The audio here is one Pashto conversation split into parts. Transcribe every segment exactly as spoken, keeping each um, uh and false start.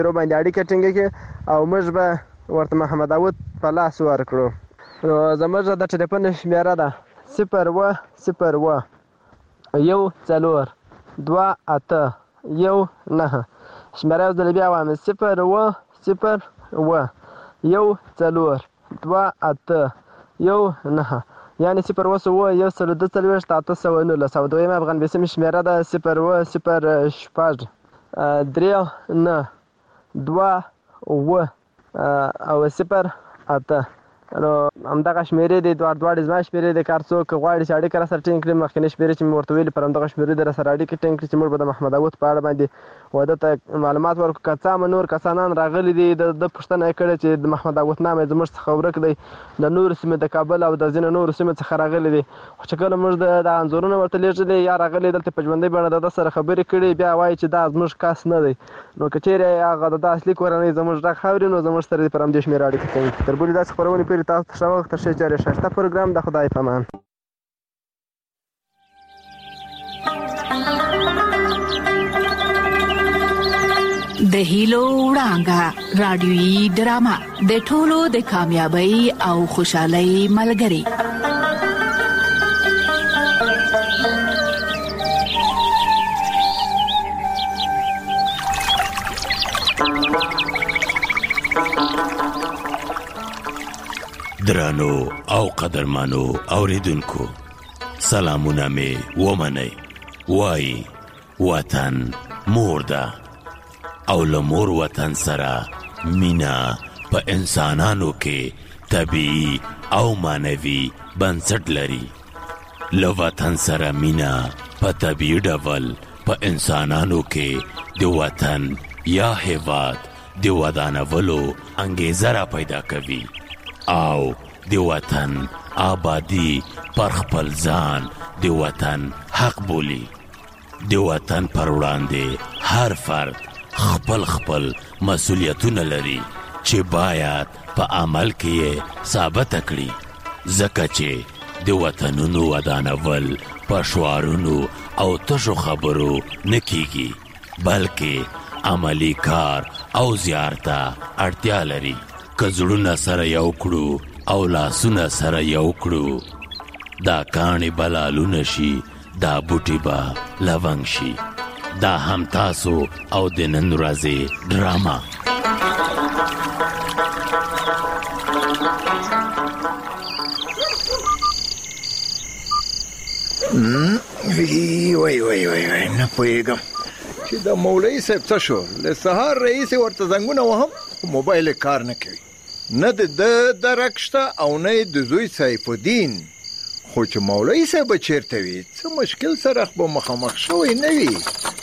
رو باندې اړیکه ټینګه کړي او موږ به ورته محمد داود په لاس ورکړو. نو زموږ د ټلیفون شمېره ده صفر اوه صفر اوه یو څلور دوه اته یو نهه. شمېره یو ځل بیا وایم صفر اوه صفر اوه یو څلور دوه اته یو نهه، یعنې صفر اوه اوه یو سل دوه څلوېښت اته سوه نولس. او دویمه افغان بیسیمې شمېره ده صفر اوه صفر شپږ درې نه دوه اوه او صفر اته. نو همدغه شمېرې دي، دواړه دواړې زما شمېرې دي. که هر څوک غواړي چې اړیکه راسره ټینګ کړي، مخکینۍ شمېرې چې مې ورته ویلي پر همدغه شمېرې دې راسره اړیکه ټینګ کړي چې موږ به د محمد داود په اړه باندې واده ته معلومات ورکړو. که څه هم نور کسانان راغلي دي، د ده پوښتنه یې کړې چې د محمد داود نام یې زموږ څخه ورک دی، د نورو سیمې د کابل او د ځینو نورو سیمو څخه راغلي دي. خو چې کله موږ د انځورونه ورته لېږلي یا راغلي دلته په ژوندۍ بڼه د ده سره خبرې کړي، بیا وایي چې دا زموږ کس نه دی. نو که چېرې هغه د ده اصلي کورنۍ زموږ غږ اوري، نو زموږ سره دې پر همدې شمېره اړیکه ټینګ کړي. تر بلې داسې خپرونې پورې تاسو ته ښه وخت، تر ښې چارې ښایسته پروګرام. د خدای په امان. د هیلو وړانګه رادیویي ډرامه د ټولو د کامیابی او خوشحالۍ ملګری. درانو او قدرمانو اوریدونکو، سلامونه می ومنئ. وای وطن مور ده او لمور وطن سره مینا په انسانانو کې طبیعي او معنوي بنسټ لري. له وطن سره مینا په طبیعي ډول په انسانانو کې د وطن یا هیواد د ودانولو انګیزه را پیدا کوي او د وطن آبادی پر خپل ځان د وطن حق بولی. د وطن پر وړاندې هر فرد خپل خپل مسئولیتونه لري چې باید په عمل کې ثابت کړي، ځکه چې د وطنونو ودانول په شعارونو او تشو خبرو نه کیږي، بلکې عملی کار او زیارته اړتیا لري. که زړونه سره یو کړو او لاسونه سره یو کړو، دا کاڼې به لالونه شي، دا بوټي به لونګ شي. دا هم تاسو او د نن ورځې ډرامه. وی وی وی وی نه پوهېږم چې د مولوي صاحب څه شو. له سهار رئیس ورته زنګونه وهم، موبایل کار نه کوي. نه د ده درک شته او نه یې د زوی سیف الدین. خو چې مولوي صاحب به چېرته وي، څه مشکل سره به مخامخ شوی نه وي.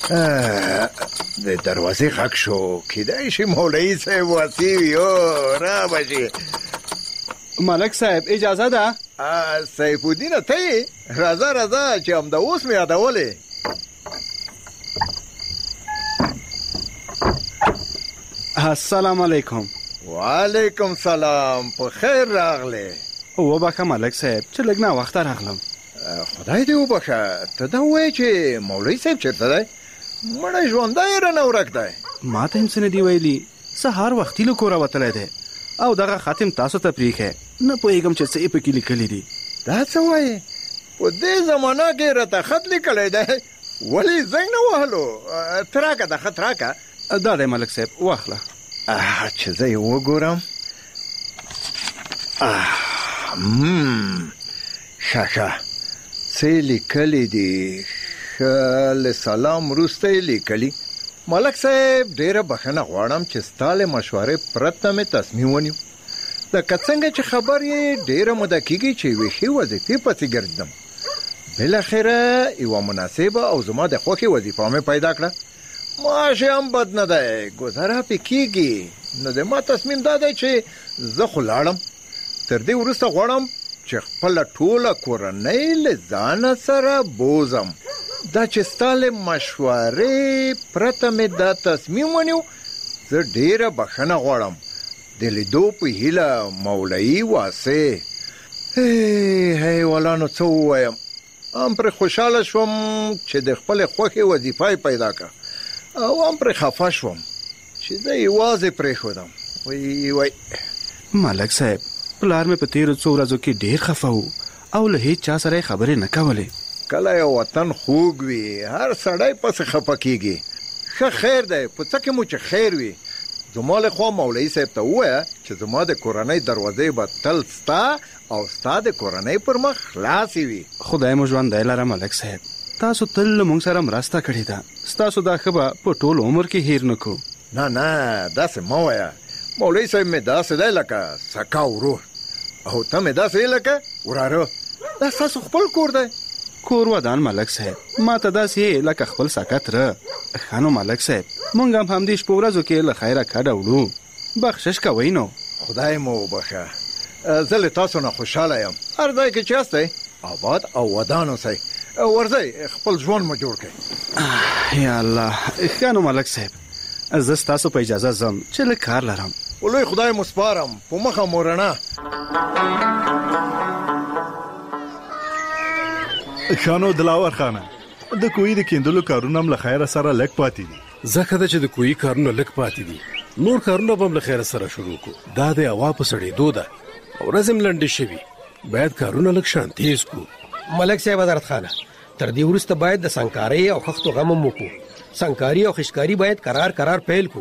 د دروازې غږ شو، کیدای شي مولوي صاحب واسی وي. او را به شي. ملک صاحب اجازه ده؟ سیف الدین ته یې؟ راځه راځه چې همدا اوس مې یادولې. السلام علیکم. وعلیکم سلام. په خیر راغلی. وبخه ملک صاحب چې لږ ناوخته راغلم. خدای دې وبخه. ته دا ووایې چې مولوي صاحب چېرته دی؟ مړی ژوندی رانه ورک دی. ما ته هم څه نه دي ویلي. سهار وختي له کوره وتلی دی او دغه خاتم تاسو ته پرېښی. نه پوهېږم چې څه یې پکې لیکلي دي. دا څه وایې؟ په دې زمانه کې راته خط لیکلی دی، ولې زنګ نه وهلو؟ ته راکه دا خط راکه. دا دی ملک صاحب، واخله. چې زه یې وګورم. ښه ښه څه یې لیکلي دي؟ ښه له سلام وروسته یې لیکلي: ملک صاحب ډېره بخښنه غواړم چې ستا له مشورې پرته مې تصمیم ونیو. لکه څنګه چې خبر یې ډېره موده کېږي چې یوې ښې وظیفې پسې ګرځېدم. بالاخره یوه مناسبه او زما د خوښې وظیفه مې پیدا کړه. معاش هم بد نه دی، ګذاره پې کېږي. نو د ما تصمیم دا دی چې زه خو لاړم. تر دې وروسته غواړم چې خپله ټوله کورنۍ له ځانه سره بوزم. دا چې ستا له مشورې پرته مې دا تصمیم ونیو، زه ډېره بخښنه غواړم. د لیدو په هیله، مولوي واسع. حیوانانو څه ووایم، هم پرې خوشحاله شوم چې د خپلې خوښې وظیفه یې پیدا کړه، او هم پرې خفه شوم چې زه یوازې پرېښودم. وای وای ملک صاحب پلار مې په تیرو څو ورځو کې ډېر خفه و او له هیڅ چا سره خبرې نه کولې. کله یو وطن خوږ وي هر سړی پسې خفه کېږي. ښه خیر دی په څه کې مو چې خیر وي. زما له خوا مولوي صاحب ته ووایه چې زما د کورنۍ دروازې به تل ستا او ستا د کورنۍ پر مخ خلاصې وي. خدای مو ژوندی لره ملک صاحب، تاسو تل له موږ سره مرسته کړې ده. ستاسو دا ښه به په ټول عمر کې هیر نه کړو. نه نه داسې مه وایه. مولوي صاحب مې داسې دی لکه سکا ورور او ته مې داسې لکه وراره. دا ستاسو خپل کور دی. کور ودان ملک صاحب، ما ته داسې لکه خپل ساکت ره. ښه نو ملک صاحب موږ هم همدې شپو ورځو کې له خیره کډه وړو. بخشش کوئ نو. خدای مو وبخښه. زه له تاسو نه خوشحاله یم. هر ځای کې چې یاستئ آباد او ودان اوسئ. ورځئ خپل ژوند مو جوړ کړئ. یا الله. ښه نو ملک صاحب زه ستاسو په اجازه ځم چې لږ کار لرم. ولوی خدای مو سپارم. په مخه مو رڼا. خانو دلاور خانه د کوی د کیندلو کارونه هم له خیره سره لږ پاتې دي. ځکه دا چې د کوی کارونه لږ پاتې دي نور کارونه به هم له خیره سره شروع کو. دا د هوا په سړېدو ده او ورځ هم لنډې شوي. باید کارونه لږ شان تیز کو. ملک صاحب حضرت خانه تر دې وروسته باید د سنګکارۍ او خښتو غم هم وکړو. سنګکاري او خشکاري باید قرار قرار پیل کو.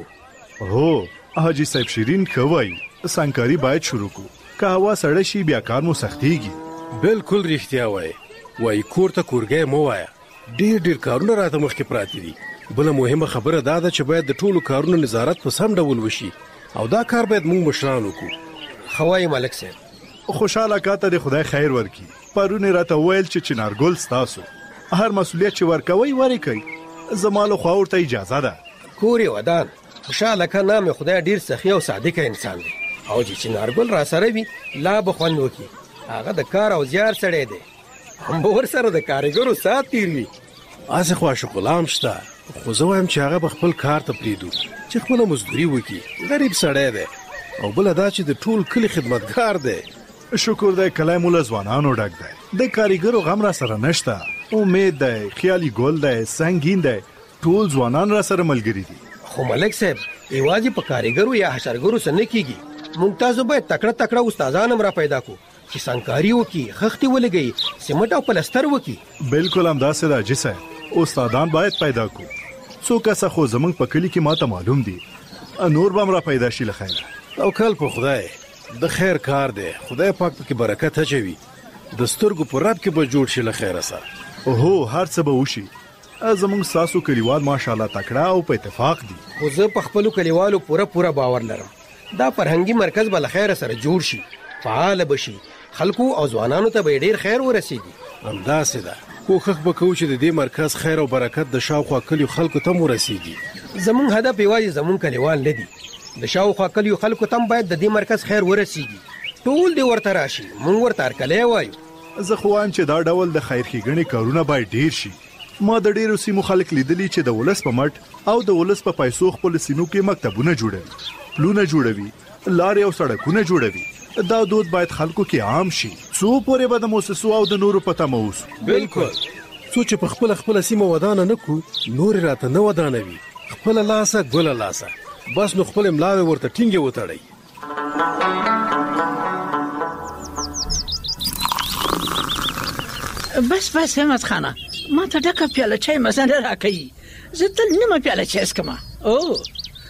هو حاجی صاحب شیرین خوای سنګکاري باید شروع کو. که هوا سړه شي بیا کار مو سختيږي. بالکل رښتیا وایي. وای کور ته کورګی مو وایا. ډیر ډیر کارونه راته مخکې پراته دي. بله مهمه خبره دا ده چې باید د ټولو کارونو نظارت په سم ډول وشي او دا کار باید موږ مشران وکړو. خوای ملک صاحب خوشاله کاته د خدای خیر ورکي. پرونه راته ویل چې چنارګل ستاسو هر مسؤلیت چې ورکوي وري کوي. زماله خو ورته اجازه ده. کوري ودان خوشاله کنا مې خدای ډیر سخی او صادق انسان دی او چې چنارګل را سره وي لا بخوند وکي. هغه د کار او زیار سړی دی. هم به ورسره د کارګرو سات تیر وي. هسې خو عاشق غلام شته خو زه وایم چې هغه به خپل کار ته پرېږدو چې خپله مزدوري وکړي. غریب سړی دی او بله دا چې د ټول کلي خدمتګار دی. شکر دی کلی مو له ځوانانو ډک دی. د کاریګرو غم را سره نشته. امید دی خیالي ګل دی سنګین دی ټول ځوانان را سره ملګري دي. خو ملک صاحب یوازې په کاریګرو یا حشرګرو سره نه کېږي. موږ تاسو باید تکړه تکړه استادان هم را پیدا کړو چې سنګکاري وکړي خښتې ولګوي سیمټ او پلستر وکړي. بالکل همداسې ده حاجي صاحب. استادان باید پیدا کړو. څو کسه خو زمونږ په کلي کې ماته معلوم دي. نور به هم را پیدا شي له خیره. توکل په خدای. د خیر کار دی. خدای پاک پکې برکت اچوي. د سترګو په رب کې به جوړ شي له خیره سره. اوهو هر څه به وشي. زمونږ ستاسو کلیوال ماشاءالله تکړه او په اتفاق دي. خو زه په خپلو کلیوالو پوره پوره باور لرم. دا فرهنګي مرکز به له خیره سره جوړ شي فعال بشي. خلکو او ځوانانو ته به ډیر خیر ورسیږي. همداسې ده. کوښښ به کوو چې د دې مرکز خیر او برکت د شاوخوا کلیو خلکو ته ورسیږي. زمونږ هدف یوازې زمونږ کلیوال نه دي. د شاوخوا کلیو خلکو ته باید د دې مرکز خیر ورسیږي. ټول دې ورته راشي. مونږ ورته هرکلی وایو. زه خو وایم چې دا ډول د خیر ښېګڼې کارونه باید ډیر شي. ما د ډیرو سیمو خلک لیدلي چې د ولس په مټ او د ولس په پیسو خپل سیمو کې مکتبونه جوړوي پلونه جوړوي لارې او سړکونه جوړوي. دا دود باید خلکو کې عام شي. څو پورې به د موسسو او د نورو پته موس. بالکل. څو چې په خپل خپل سیمه ودانه نه کو نور راته نه ودانوي. خپل لاسه ګل لاسه بس نو خپل املاوي ورته ټینګه وتړي. بس بس همت خانه ما ته ډکه پیاله چای مزه نه راکوي. زه تل نیمه پیاله چای څښم. او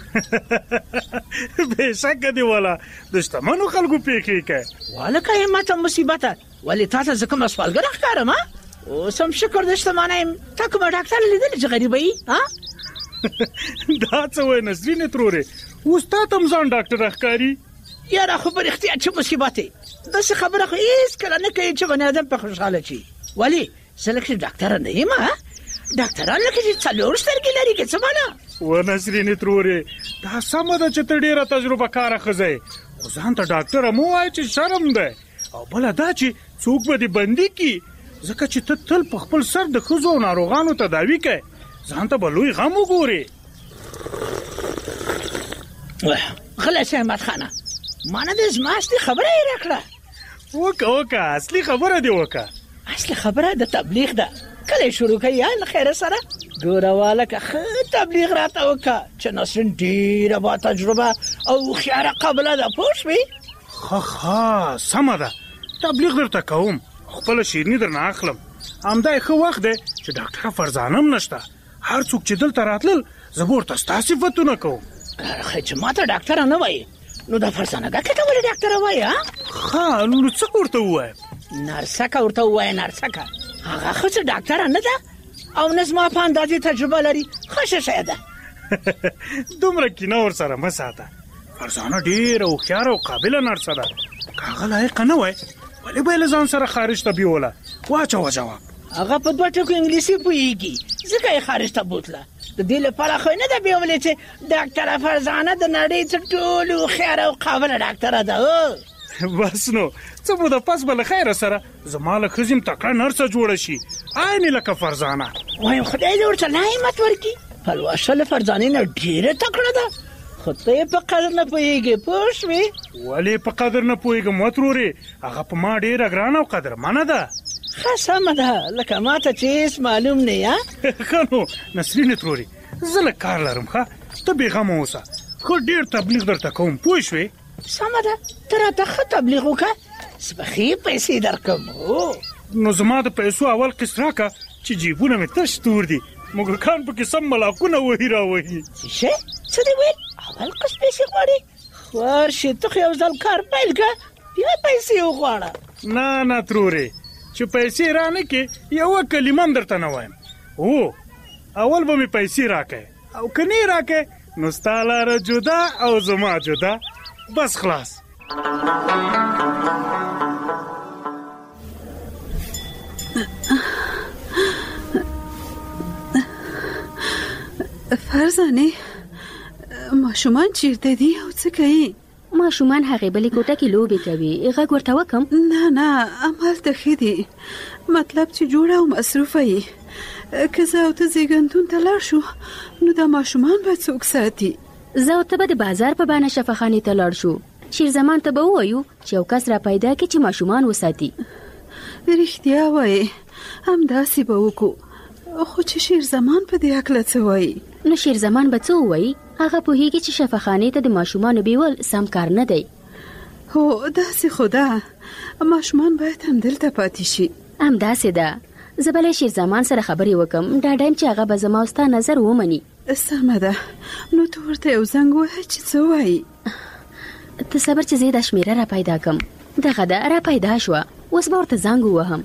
بېشکه دی والا د شتمنو خلکو پیښې کوي. والکه همته مصیبته ولې تا ته زه کومه سوالګره ښکارم؟ اوس هم شکر د شتمانه یم. تا کومه ډاکټر لیدلی چې غریبه یي؟ دا څه وایي نسرینې ترورې اوس تا ته هم ځان ډاکټره ښکاري؟ یاره خو په رښتیا چې مصیبت دی. داسې خبره خو هېڅکله نه کوي چې بني ادم په خوشحاله شي. ولې زه لکه ډاکټره نه یم. ډاکټران لکه چې څلور سترګې لري که څه معنا؟ و نسرینې ترورې دا سمه ده چې ته ډېره تجربه کاره ښځه یې خو ځان ته ډاکټره مه وایه چې شرم دی. او بله دا چې څوک به دې بندي کړي ځکه چې ته تل په خپل سر د ښځو او ناروغانو تداوي کوې. ځان ته به لوی غم وګورې. غلی شه احمد خانه ما نه د زما اصلي خبره یې راکړه. وکه وکه اصلي خبره دې وکه. اصلي خبره د تبلیغ ده. کله یې شروع کوي له خیره سره؟ ګوره والکه ښه تبلیغ راته وکړه چې نسرین ډېره با تجربه او هوښیاره قابله ده پوه شوې ښه ښه سمه ده تبلیغ درته کوم خپله شیریني درنه اخلم همدا یې ښه وخت دی چې ډاکټره فرزانه هم نشته هر څوک چې دلته راتلل زه به ورته ستا صفتونه کوم خیر چې ما ته ډاکټره نه وایي نو دا فرزانه ګکې ته ولې ډاکټره وایي ها ښه نو څه ورته ووایم نرسکه ورته ووایه نرسکه هغه خو چې ډاکټره نه ده او نه زما په اندازې تجربه لري ښه شی ده دومره کینه ورسره مه ساته فرزانه ډېره هوښیاره او قابله نرسه ده که هغه لایقه نه وای ولې به یې له ځان سره خارج ته بیوله واچوه جواب هغه په دوه ټکو انګلیسي پوهېږي ځکه یې خارج ته بوتله د دې لپاره خو یې نه ده بیولې چې ډاکټره فرزانه د نړۍ تر ټولو هوښیاره او قابله ډاکټره ده بس نو څه مو د پس به له خیره سره زما له ښځې م تکړه نرسه جوړه شي عین لکه فرزانه وایم خدای دې ورته لا همت ورکړي پلوشه له فرزانې نه ډېره تکړه ده خو ته یې په قدر نه پوهېږې پوه شوې ولې په قدر نه پوهېږم وترورې هغه په ما ډېره ګرانه او قدرمنه ده ښه سمه ده لکه ما ته چې هېڅ معلوم نه یا ښه نو نسرینې ترورې زه لږ کار لرم ښه ته بېغمه اوسه ښه ډېر تبلیغ درته کوم پوه شوې سمه ده ته راته ښه تبلیغ وکړه زه به ښې پیسې درکړم نو زما د پیسو اول قسط راکړه چې جیبونه مې تش تور دي موږکان پکې سم ملاکونه وهي راوهي څه څه دې ویل اول قسط پیسې غواړې خوار شي ته خو یو ځل کار پیل کړه بیا پیسې وغواړه نه نه ترورې چې پیسې را نه کې یوه کلمه هم درته نه وایم هو اول به مې پیسې راکړې او که نه یې راکړې نو ستا لاره جدا او زما جدا بس خلاص فرزانه ماشومان چیرته دي او څه کوي ماشومان هغې بلې کوټه کې لوبې کوي غږ ورته وکم نه نه همالته ښه دي مطلب چې جوړه او مصروفه یې که زه او ته زیږنتون ته لاړ شو نو دا ماشومان به څوک ساتي زه او ته به د بازار په بانه شفاخانې ته لاړ شو شیرزمان ته به ووایو چې یو کس را پیدا کړي چې ماشومان وساتي رښتیا وایې همداسې به وکړو خو چې شیرزمان په دې هکله څه وایي نو شیرزمان به څه ووایي هغه پوهېږي چې شفاخانې ته د ماشومانو بیول سم کار نه دی هو داسې خو ده ماشومان باید همدلته پاتې شي همداسې ده زه به له شیرزمان سره خبرې وکم ډاډه یم چې هغه به زما او ستا نظر ومني سمه ده نو ته ورته یو زنګ ووهه چې څه وایي ته صبر چې زه دا شمېره را پیدا کم دغه ده را پیدا شوه اوس به ورته زنګ ووهم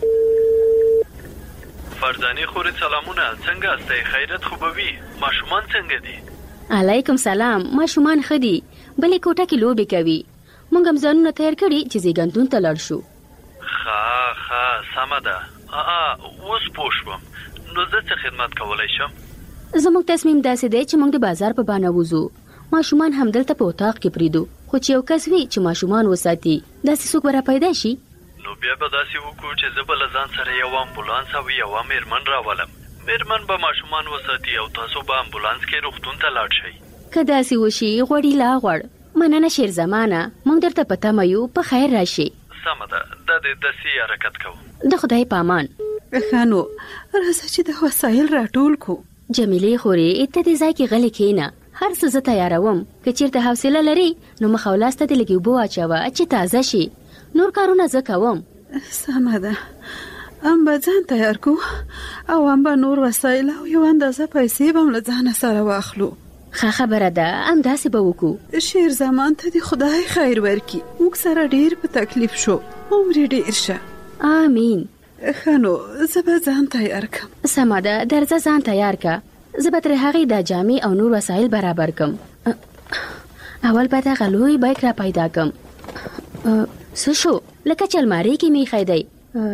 فرزانې خورې سلامونه څنګه استئ خیرت خو به وي ماشومان څنګه دي علیکم سلام ماشومان ښه دي بلې کوټه کې لوبې کوي موږ هم ځانونه تیار کړي چې زیږنتون ته لاړ شو ښه ښه سمه ده اوس پوه شوم نو زه څه خدمت کولی شم زموږ تصمیم داسې دی چې موږ د بازار په بانه وځو ماشومان همدلته په اتاق کې پریږدو خو چې یو کس وي چې ماشومان وساتي داسې څوک به را پیدا شي نو بیا به داسې وکړو چې زه به له ځان سره یو امبولانس او یوه میرمن راولم میرمن به ماشومان وساتي او تاسو به امبولانس کې روغتون ته لاړ شئ که داسې وشي غوړي لا غوړ مننه شیرزمانه موږ درته په تمه یو په خیر راشي سمه ده دا د داسې حرکت کوو د خدای په امان ښه نو راځه چې د وسایل راټول کړو جمیلې خورې ته دې ځای کې غلې کښېنه هر څه زه تیاروم که چېرته حوصله لري نو مخ او لاس ته د لږې اوبه واچوه چې تازه شي نور کارونه زه کوم سمه ده ام به ځان تیار کو او ام به نور وسایل او یو اندازه پیسې به هم له ځانه سره واخلو ښه خبره ده همداسې به وکړو شیرزمان ته دې خدای خیر ورکړي موږ سره ډېر په تکلیف شو عمر ډېر شه آمین ښه نو زه به ځان تیار کړم سمه ده درځه ځان تیار که زه به تر هغې دا جامې او نور وسایل برابر کړم اول به دغه لوی بیک را پیدا کړم څه شو لکه چې المارۍ کې مې ایښی دی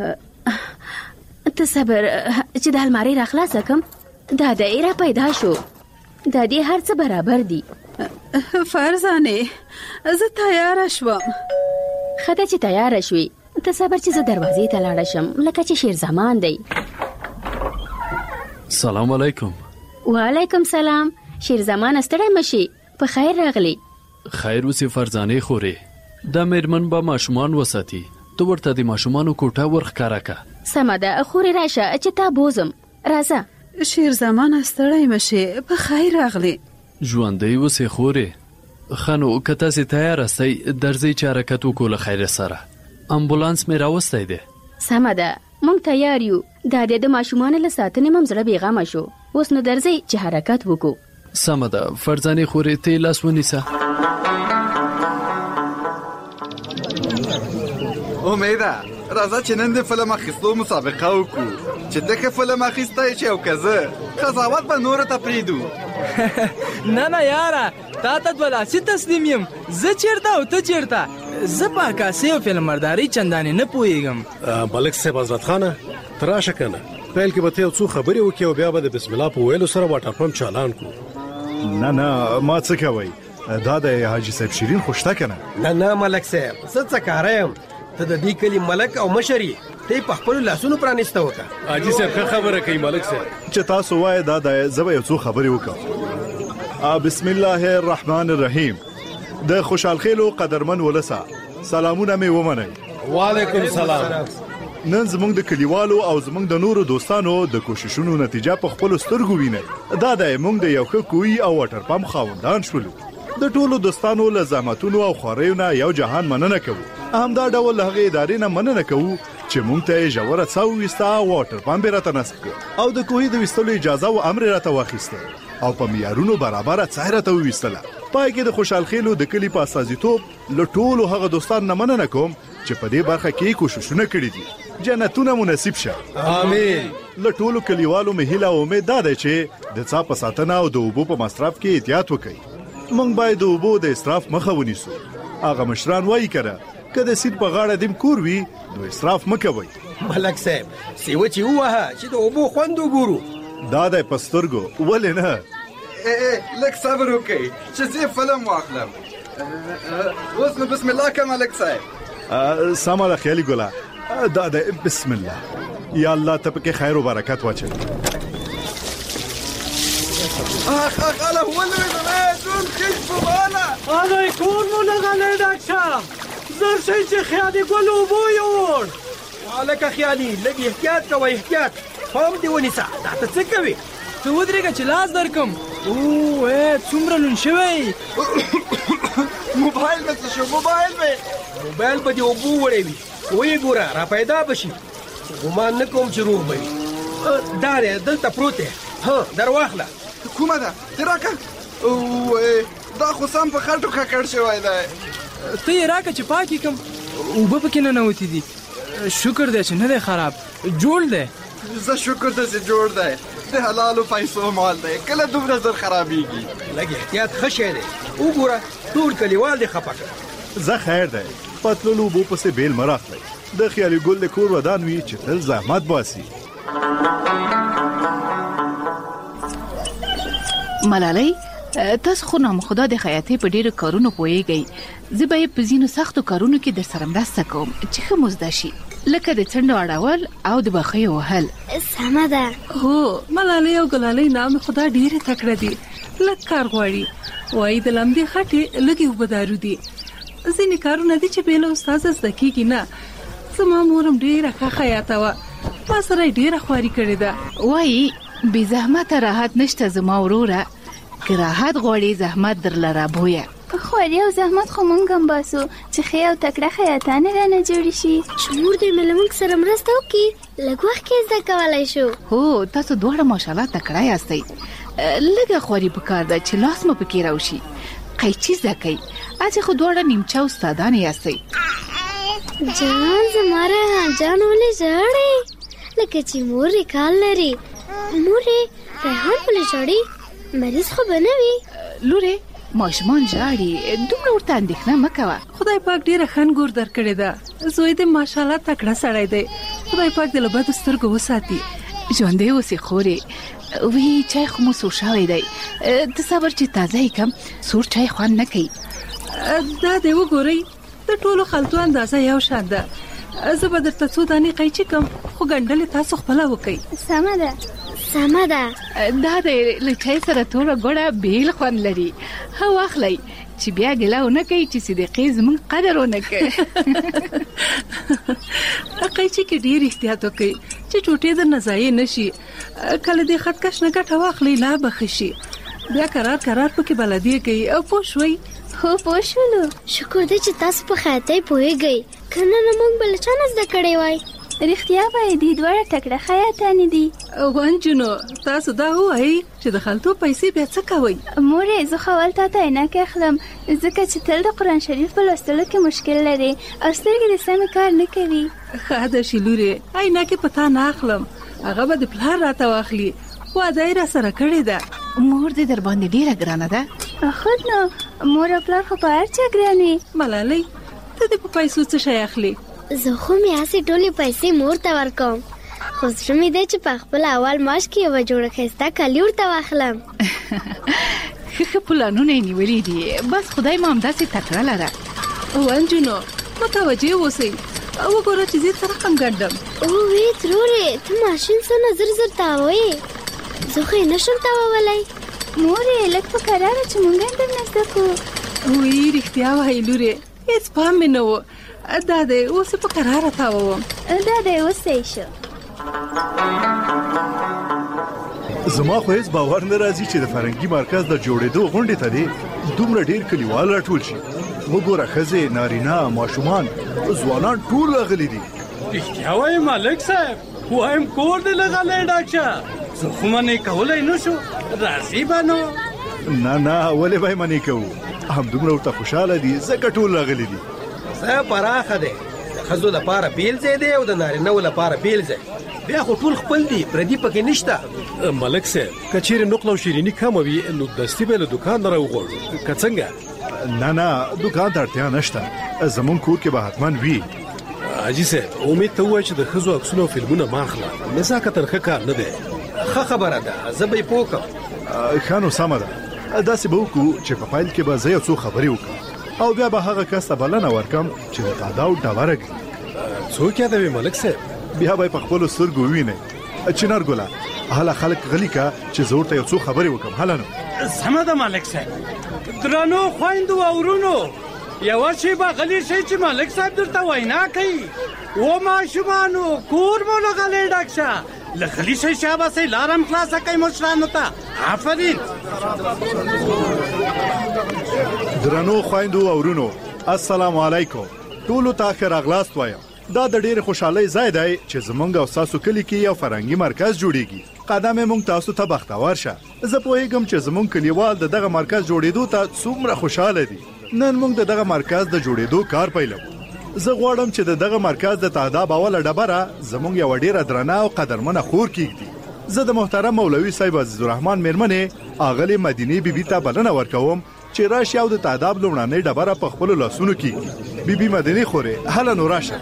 ته صبر چې د المارۍ را خلاصه کړم دا دی را پیدا شو دا دې هر څه برابر دي فرزانې زه تیاره شوم ښه ده چې تیاره شوې ته صبر چې زه دروازې ته لاړه شم لکه چې شیرزمان دی سلام علیکم وعلیکم سلام شیرزمان ستړی مشي په خیر راغلی خیر اوسې فرزانې خورې دا میرمن به ماشومان وساتي تو ورته د ماشومانو کوټه ورښکاره که سمه ده خورې راشه چې تا بوزم راځه شیر زمان ستړی مشه په خیر راغلی. ژوندی اوسې خورې. خانو که تاسې تیار استئ درځئ چې حرکت وکړو له خیر سره. امبولانس مې راوستی دی. سمه ده مونږ تیار یو. دا د ماشومانو له ساتنې مم زړه بېغمه شو. اوس نو درځئ چې حرکت وکړو. سمه ده فرزانې خورې ته یې لاس ونیسه. امیده راځه چې نن د فلم اخیستو مسابقه وکړو چې دغه فلم اخیستی چې او که زه قضاوت به نورو ته پرېږدو. نه نه یاره تا ته دوه لاسي تسلیم یم. زه چېرته او ته چېرته. زه په عکاسۍ او فلمبردارۍ چندانې نه پوهېږم. ملک صاحب حضرت خانه ته راشه که نه. پیل کې به ته یو څو خبرې وکړې او بیا به د بسم الله په ویلو سره واټر پمپ چالان کړو. نه نه ما څه کوئ دا د حاجي صاحب شیرین خو شته که نه. نه نه ملک صاحب زه څه کاره یم. ته د دې کلي ملک او مشر یې. ته یې په خپلو لاسونو پرانیسته وکړه. حاجي صاحب ښه خبره کوي ملک صاحب. چې تاسو وایې دا د زه به یو څو خبرې وکړم. بسم الله الرحمن الرحیم. د خوشحالخیلو قدرمن ولسه سلامونه مې ومنئ. وعلیکم سلام. نن زموږ د کلیوالو او زموږ د نورو دوستانو د کوششونو نتیجه په خپلو سترګو وینئ. دا د موږ د یو ښه کوی او واټر پمپ خاوندان شولو. د ټولو دوستانو له زحمتونو او خواریو نه یو جهان مننه کوو. همدا ډول هغې ادارې نه مننه کوو چې موږ ته یې ژوره څا وویسته او واټر پمپ یې راته نصب کړ او د کوهي د ویستلو اجازه او امر یې راته واخیسته او په معیارونو برابره څا یې راته وویستله. پای کې د خوشحالخیلو د کلي په استازیتوب له ټولو هغه دوستانو نه مننه کوم چې په دې برخه کې کوششونه کړي دي. جنتونه مناسب شه. آمین. له ټولو کلیوالو مې هیله او امید دا ده چې د څا په ساتنه او د اوبو په مصرف کې احتیاط وکړي. موږ باید د اوبو د اسراف مخه ونیسو. هغه مشران وایي کړه که د سیند په غاړه دیم کور وي نو اسراف مه کوئ. ملک صاحب سیوه چې ووهه چې د اوبو خوند وګورو. دا دی په سترګو ولې نه. لږ صبر وکړئ چې زه فلم واخلم. اوس نو بسم الله که ملک صاحب. سمه ده خیالي ګله. دا دی بسم الله. یا الله ته پکې خیر و برکت واچوي. اخ اخ اله ولې دون کیش په بالا آدای کون مو لغلی ډاکټر زر شي چې خیالي ګل اوبو یوړ. والکه خیالي لږ احتیاط کوه احتیاط. پام دې ونیسه. دا ته څه کوې؟ ته ودرېږه چې لاس درکم. او څومره لون شوی. موبایل مې څه شو؟ موبایل مې موبایل به دې اوبو وړی وي. ویې ګوره را پیدا به شي. ګمان نه کوم چې روغ به وي. دا دی دلته پروت دی. ها در واخله. کومه ده؟ ته راکه. دا خو سم په خټو ککړ شوی دی. ته یې راکه چې پاکې کړم. اوبه پکې ننوتې دي. شکر دی چې نه دی خراب. جوړ دی. زه شکر دی چې جوړ دی. د حلالو پیسو مال دی. کله دومره زر خرابېږي. لږ احتیاط ښه شی دی. وګوره ټول کلیوال دې خفه کړه. زه خیر دی. په تللو اوبو پسې بیل مه راخلئ. د خیالي ګل د کور ودان وي چې تل زحمت باسي. ملالۍ تاسو خو نامخدا د خیاطۍ په ډیرو کارونو پوهیږئ. زه به په ځینو سختو کارونو کې در سره مرسته کوم چې ښه مزده شي لکه د څنډو اړول او د بخیو وهل. سمه ده. هو ملالۍ او ګلالۍ نام خدا ډیره تکړه دي. لږ کار غواړي. وایي د لمدې خټې لږې اوبه دارو دي. ځینې کارونه دي چې بې له استاده زده کېږي نه. زما مورم ډیره ښه خیاطه وه. ما سره یې ډیره خواري کړې ده. وایي بې زحمته راحت نشته زما وروره. که راحت غواړي زحمت درله رابویه. خواري او زحمت خو مونږ هم باسو چې ښې او تکړه خیاطانې رانه جوړې شي. چې مور دې مې له مونږ سره مرسته وکړي لږ وخت کې زده کولی شو. هو تاسو دواړه ماشاءالله تکړه یاستئ. لږه خواري پکار ده چې لاس مو پکې راوشي. قیچي زده کوئ. اځې خو دواړه نیمچه استادانې یاستئ. جان زما ریحان جان ولې ژاړې؟ لکه چې مور یې کال لري. مور یې ریحان ولې ژاړي؟ مریض خو به نه وي. لورې ماشومان ژاړي دومره ورته اندېښنه مه کوه. خدای پاک ډیره ښه انګور درکړې ده. زوی دې ماشاءالله تکړه سړی دی. خدای پاک دې له بدو سترګو وساتي. ژوندی اوسې خورې. وی چای خو مو سور شوی دی. ته صبر چې تازه یې کم سور چای خوند نه کوي. دا دې وګورئ د ټولو خلطو اندازه یو شان ده. زه به درته څو دانې قیچي کم خو ګنډلې تاسو خپله وکئ. سمه ده سمه ده. دا د له چای سره توره ګوړه بیل خوند لري. ها واخلئ چې بیا ګیله ونه کوي چې صدیقې زموږ قدر ونه کوي. قیچي کې ډېر احتیاط وکړئ چې ټوټې درنه ضایع نه شي. کله دې خطکش نه ګټه واخلئ لا به ښه شي. بیا قرار قرار پکې بلدیه کوي او پوه شوئ. هو پوه شولو. شکر دی چې تاسو په خیاطۍ پوهېږئ، که نه نه موږ به له چا نه زده کړی وای. رښتیا وایي دي دواړه تکړه خیاطانې دي. غونجونو تاسو دا ووایئ چې د خلطو پیسې بیا څه کوئ؟ مورې زه خو اول تا ته عینکې اخلم ځکه چې تل د قرآن شریف په لوستلو کې مشکل لري او سترګې دې سمې کار نه کوي. ښه ده شیلورې، عینکې په تا نه اخلم، هغه به د پلار راته واخلي. واده یې راسره کړې ده. مور دې در باندې ډېره ګرانه ده. خود نو مور او پلار خو په هر چا ګران وي. ملالۍ ته دې په پیسو څه شی اخلي؟ زه خو مې هسې ټولې پیسې مور ته ورکوم، خو زړه مې دی چې په خپل اول معاش کې یوه جوړه ښایسته کالي ورته واخلم. ښه ښه پلانونه یې نیولي دي، بس خدای مو همداسې تکړه لره. ونجونو متوجه اوسئ، وګوره چې زه څه رقم ګڼډم. اوې ترورې ته ماشین څونه زر زر تاوې، زه خو یې نشم تاوولی. مورې لږ په کراره چې مونږ هم درنه زده کړو. وی رښتیا وایي لورې، هېڅ پام مې نه و. دا دی اوس په کراره تاووم. دا دی اوس صحیح شو. زما خو هېڅ باور نه راځي چې د فرهنګي مرکز د جوړېدو غونډې ته دې دومره ډېر کلیوال راټول شي. وګوره ښځې، نارینه، ماشومان، ځوانان ټول راغلي دي. رښتیا وایي ملک صاحب، وایم کور دې لغلی ډاک شه، زه خو منې کولی نه شو، راځي به نو. نه نه ولې به یې منې کوو، همدومره ورته خوشحاله دي ځکه ټول راغلي دي. ځای پراخه دی، د ښځو لپاره بیل ځای دی او د نارینهو لپاره بیل ځای. بیا خو ټول خپل دي، پردي پکې نشته. ملک صاحب که چیرې نقل او شیریني کمه وي نو دستي به له دوکان نه راوغواړو که څنګه؟ نه نه دوکان ته اړتیا نشته، زمونږ کور کې به حتما وي. حاجي صاحب امید ته ووایه چې د ښځو عکسونه او فلمونه مه اخله، نزاکتن ښه کار نه دی. ښه خبره ده، زه به یې پوه کړم. ښه نو سمه ده، داسې به وکړو چې په پیل کې به زه یو څو خبرې وکړم او بیا به هغه کس ته بلنه ورکړم چې د تاداو ډبره ږدي. څوک یادوي ملک صاحب؟ بیا به یې په خپلو سترګو ووینئ. چنار ګله هله خلک غلي که چې زه ورته یو څو خبرې وکړم. هله نو سمه ده ملک صاحب. درنو خویندو او ورونو، یوه شیبه غلی شئ چې ملک صاحب درته وینا کوي. و ماشومانو کور مو له غلی ډک شه، له غلی شئ شاباسئ، لارم خلاصه کوئ مشرانو ته. آفرین. درنو خویندو او ورونو، السلام علیکم. ټولو ته ښه راغلاست وایم. دا د ډېرې خوشحالۍ ځای دی چې زمونږ او ستاسو کلي کې یو فرهنګي مرکز جوړیږي. قدم یې مونږ تاسو ته بختور شه. زه پوهیږم چې زمونږ کلیوال د دغه مرکز جوړېدو ته څومره خوشحاله دي. نن مونږ د دغه مرکز د جوړېدو کار پیلوو. زه غواړم چې د دغه مرکز د تاداب اوله ډبره زمونږ یوه ډېره درنه او قدرمنه خور کېږدي. زه د محترم مولوي صاحب عزیزالرحمن میرمنې آغلې مدینې بیبي ته بلنه ورکوم چې راشي او د تاداب لومړنۍ ډبره په خپلو لاسونو کېږدي. بیبي مدینې خورې، هله نو راشه.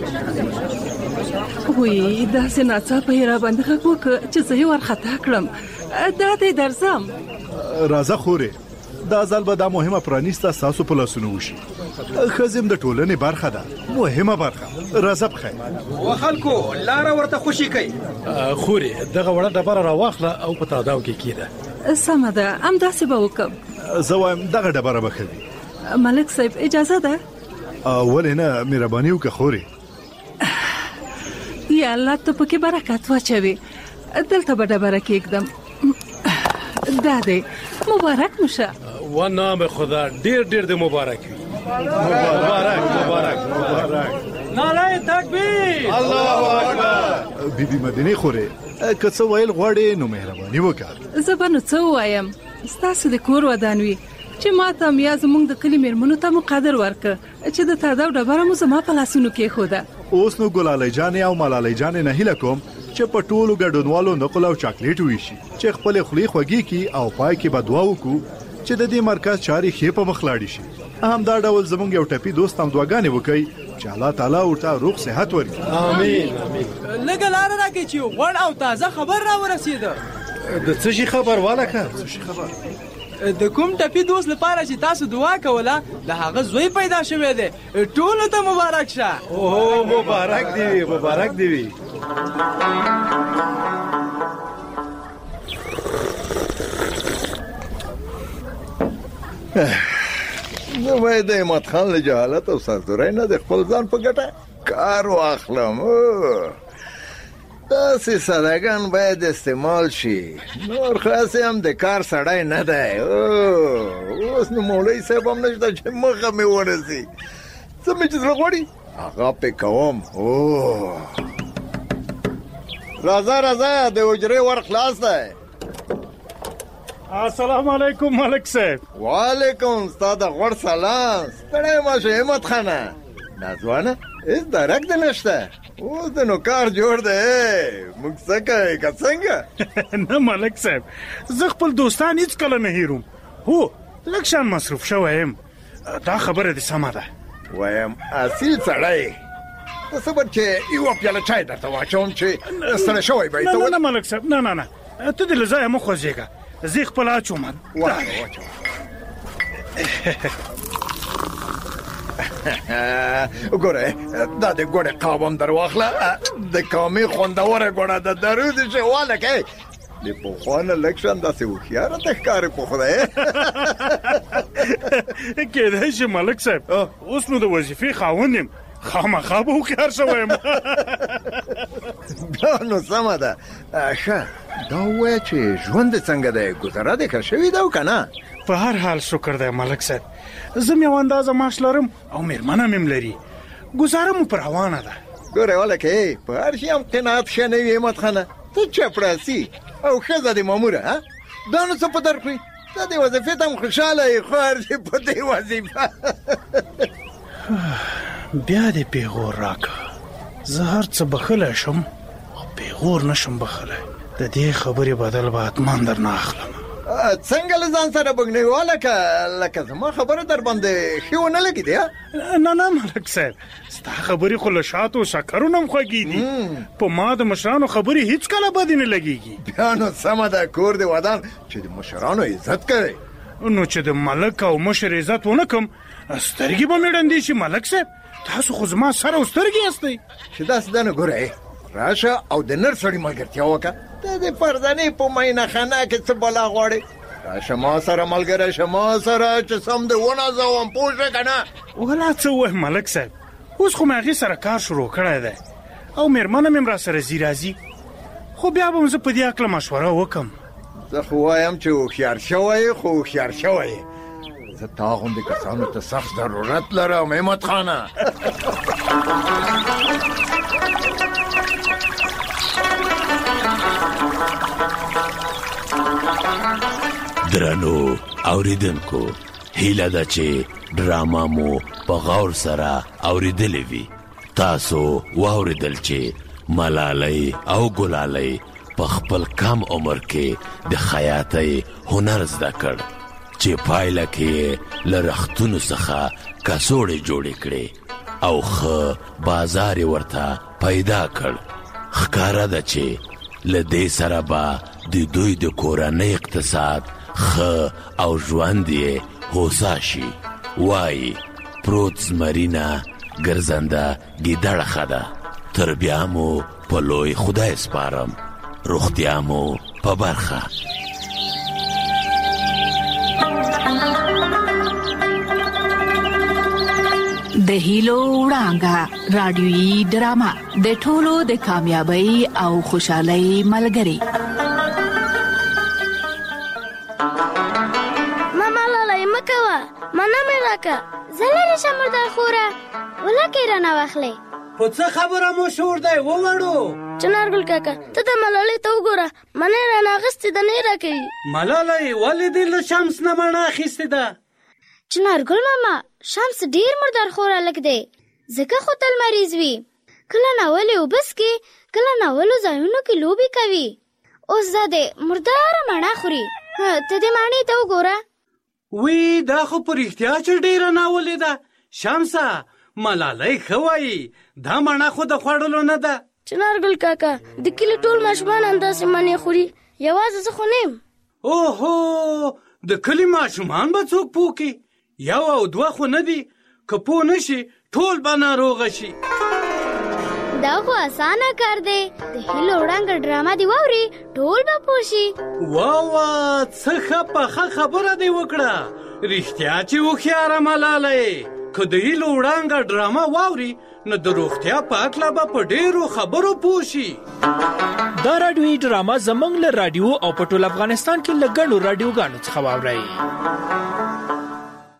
وی داسې ناڅاپه یې راباندې غږ وکړه چې زه یې ورخطا کړم. دا دی درځم. راځه خورې، دا ځل به دا مهمه پرانیسته ستاسو په لاسونو وشي. ښځې د ټولنې برخه ده، مهمه برخه. راځه پخیر. و خلکو لاره ورته خوشي کوي. خورې دغه وړه ډبره راواخله او په تاداو کې کېده. سمه ده، همداسې به وکړم. زه وایم دغه ډبره به ښه وي. ملک صاحب اجازه ده؟ ولې نه، مهرباني وکړه خورې. یا الله ته پکې برکت واچوي. دلته به ډبره کېږدم. دا دی مبارک مشه. و نام خدا ډېر ډېر د مبارک وي. مبارک مبارک مبارک. نعره تکبیر، الله اکبر. بیبي مدینې خورې که څه ویل غواړې نو مهرباني وکړه. زه به نو څه ووایم، ستاسو د کور ودان وي چې ما ته هم یا زموږ د کلي مېرمنو ته مو قدر ورکړه چې د تاداو ډبره مو زما په لاسونو کېښوده. اوس نو ګلالۍ جانې او ملالۍ جانې نه هیله کوم چې په ټولو ګډونوالو نقل او چاکلیټ ویشي چې خپلې خولې خوږې کړي او پای کې به دعا وکړو چې د دې مرکز چارې ښې په مخ لاړې شي. همدا ډول زموږ یو ټپي دوست هم دعاګانې وکړي چې الله تعالی ورته روغ صحت ورکړي. امین امین. لږه لاره راکړئ چې غوړ او تازه خبر راورسېده. د څه شي خبر والکه؟ څه شي خبر؟ د کوم ټپي دوست لپاره چې تاسو دعا کوله د هغه زوی پیدا شوی دی. ټولو ته مبارک شه. اوه مبارک دی وي، مبارک دی وي. زه باید د احمد خان له جهالت او سرزورۍ نه د خپل ځان په ګټه کار واخلم. داسې سادهګان باید استعمال شي. نور خاص هم د کار سړی نه دی. اوس نو مولوي صاحب هم نشته چې مخه مې ورسي. څه مې چې زړه غواړي هغه پې کوم. راځه راځه د حجرې ور خلاص دی. السلام علیکم ملک صاحب. وعلیکم ستا د غوړ سلام. ستړی مه شې احمد خانه. ناځوانه هېڅ درک دې نشته. اوس د نو کار جوړ دی. موږ څه کوې که څنګه؟ نه ملک صاحب زه خپل دوستان هېڅ کله نه هېروم. هو لږ شان مصروف شوی یم. دا خبره دې سمه ده. وایم اصیل سړی ته صبر چې یوه پیاله چای درته واچوم چې ستړی شوی به یې نه نه ملک صاحب نه نه نه ته دې له ځایه مه خوځېږه. زه یې خپله اچوم. ګوره دا د ګوړې قاب هم در واخله. د کامې خوندوره ګوړه ده. درود دې شواله کوې د پخوا نه لږ شان داسې هوښیاره ته ښکارې په خدای. کېدای شي ملک صاحب اوس نو د وظیفې خاوند یم. خامخا به هوښیار شوی یم. بیا نو سمه ده. ښه دا ووایه چې ژوند دې څنګه دی؟ ګذره دې ښه شوي ده او که نه؟ په هر حال شکر دی ملک صاحب. زه م یو اندازه معاش لرم او مېرمنه مې م لري. ګزاره مو په روانه ده. ګورې ولکې په هر شي هم قناعت ښه نه وي احمد خانه. ته چپړاسي او ښځه دې ماموره. دا نو څه په در کړي؟ ته دې وظیفې ته هم خوشحاله یې خو هر شي په دې وظیفه. بیا دې پیغور راکه. زه هر څه بخلی شم او پیغور نشم بخلی. د دې خبرې بدل به حتما در نه اخلم. څنګه له ځان سره بګنیوا لکه لکه زما خبره در باندې ښې ونه لګېدې؟ نه نه ملک صاحب ستا خبرې خو له شاتو شکرونه هم خوږې دي. په ما د مشرانو خبرې هېڅ کله بدې نه لګېږي. بیا نو سمه ده کور دې ودان چې د مشرانو عزت کوې. نو چې د ملک او مشر عزت ونه کم سترګې به مې ړندې شي ملک صاحب. تاسو خو زما سر او سترګې یاستئ. چې داسې ده نو ګوره راشه او د نر سړي ملګرتیا وکړه. ته د فرزانې په مینه خانه کې څه بلا غواړې؟ راشه ما سره ملګری شه ما سره چې سم دې ونازوم پوه شه که نه؟ ولا څه ووایم ملک صاحب اوس خو مې هغې سره کار شروع کړی دی او مېرمنه مې هم را سره ځي راځي. خو بیا به م زه په دې هکله مشوره وکړم. زه خو وایم چې هوښیار شوی خو هوښیار شوی زه تا غوندې کسانو ته سخت ضرورت لرم احمد خانه. درنو اوریدونکو هیله ده چې ډراما مو په غور سره اوریدلې وي. تاسو واوریدل چې ملالۍ او ګلالۍ په خپل کم عمر کې د خیاطۍ هنر زده کړ چې پایله کې له رختونو څخه کڅوړې جوړې کړې او ښه بازار یې ورته پیدا کړ. ښکاره ده چې له دې سره به د دوی د کورنۍ اقتصاد ښه او ژوند یې هوسا شي. وایي پروت زمرینه ګرځنده ګیدړه ښه ده. تر بیا مو په لوی خدای سپارم. روغتیا مو په برخه. د هیلو وړانګه رادیویي ډراما د ټولو د کامیابی او خوشحالۍ ملګری. ماما لاله مکوه مانا مې راکه زلری شمر در خوره ولکه را نه واخلې. خو څه خبره مو شور دی ووړو؟ چنارګل کاکا ته د ملالۍ ته وګوره منې را نه اخیستې ده نه راکوي. ملالۍ ولې دې له شمس نه مڼه اخیستې ده؟ چنارګل ماما شمس ډیر مردار خور هلک دی ځکه خو تل مریض وي. کله ناولې اوبه څښي کله ناولو ځایونو کې لوبې کوي. اوس دا دی مرداره مڼه خوري. ته دې مڼې ته وګوره. وی دا خو په رښتیا چې ډیره ناولې ده. شمسه ملالۍ ښه وایي دا مڼه خو د خوړلو نه ده. چنارګل کاکا د کلي ټول ماشومان همداسې مڼې خوري یوازې زه خو نه یم. اوهو د کلي ماشومان به څوک پوه کړي؟ یو او دوه خو نه دي که پوه نه شي ټول به ناروغه شي. دا خو اسانه کار دی. د هیلو وړانګه ډرامه دی واوري ټول به پوه شي. وا وا څه ښه پخه خبره دی وکړه. رښتیا چې هوښیاره ملاله که د هیلو وړانګه ډرامه واوري نو د روغتیا په هکله به په ډېرو خبرو پوه شي. دا راډیویي ډرامه زموږ له راډیو او په ټول افغانستان کې له ګڼو راډیوګانو څخه واورئ.